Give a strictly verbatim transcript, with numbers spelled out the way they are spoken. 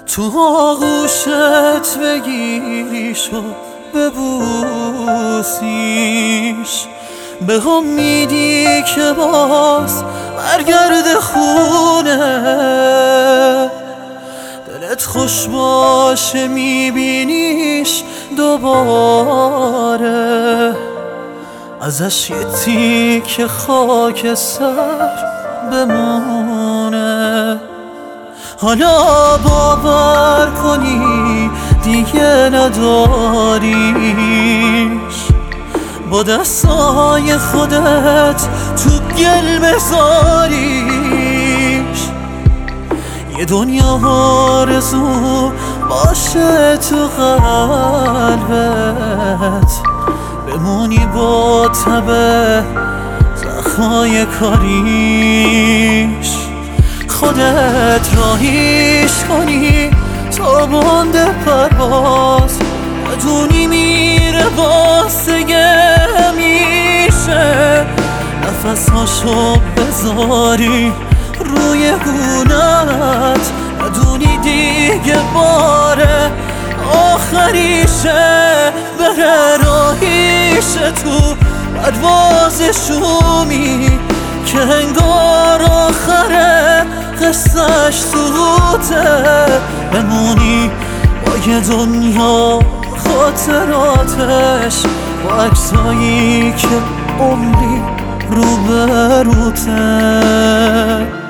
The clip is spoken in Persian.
تو آغوشت بگیریش و ببوسیش، به امیدی که باز برگرد خونه. دلت خوش باشه میبینیش دوباره، ازش یه تیکه خاک سر بمونه. حالا باور کنی دیگه نداریش، با دستای خودت تو گل بذاریش. یه دنیا آرزو باشه تو قلبت، بمونی با تب زخمای کاریش. خودت راهیش کنی تا بنده پرواز، بدونی میره واسه همیشه. نفساشو بذاری روی گونت، بدونی دیگه باره آخریشه. بره راهیشه تو پرواز شومی، که انگار آخره قصه‌اش سوته. بمونی با یه دنیا خاطراتش، با عکسایی که عمری رو بروته.